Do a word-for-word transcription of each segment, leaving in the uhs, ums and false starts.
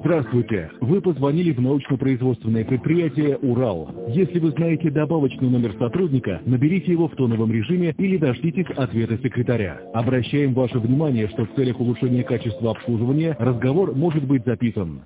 Здравствуйте. Вы позвонили в научно-производственное предприятие «Урал». Если вы знаете добавочный номер сотрудника, наберите его в тоновом режиме или дождитесь ответа секретаря. Обращаем ваше внимание, что в целях улучшения качества обслуживания разговор может быть записан.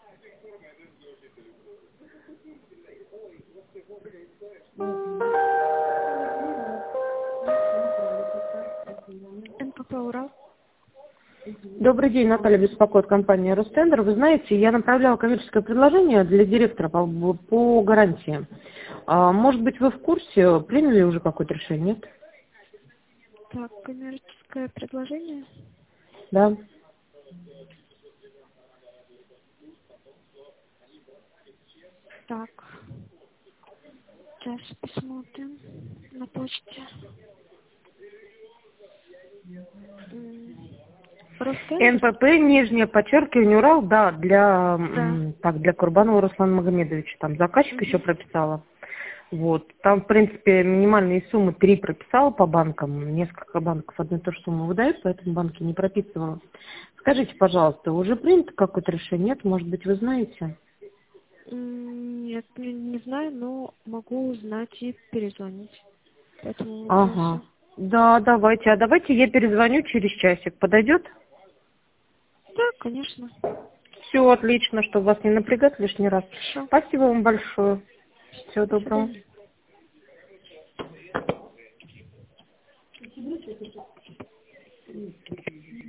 НПП «Урал». Добрый день, Наталья беспокоит, компания «Ростендер». Вы знаете, я направляла коммерческое предложение для директора по, по гарантии. А, может быть, вы в курсе, приняли уже какое-то решение? Нет? Так, коммерческое предложение. Да. Так, сейчас посмотрим на почте. Ростендер? НПП, нижнее подчеркивание, Урал, да, для, Да. так, для Курбанова Руслана Магомедовича. Там заказчик Угу. еще прописала. Вот. Там, в принципе, минимальные суммы три прописала по банкам. Несколько банков одну и ту же сумму выдают, поэтому банки не прописывала. Скажите, пожалуйста, уже принято какое-то решение? Нет? Может быть, вы знаете? Нет, не, не знаю, но могу узнать и перезвонить. Поэтому Ага. Да, давайте. А давайте я перезвоню через часик. Подойдет? Да, конечно. Все отлично, чтобы вас не напрягать лишний раз. Хорошо. Спасибо вам большое. Всего До доброго. свидания.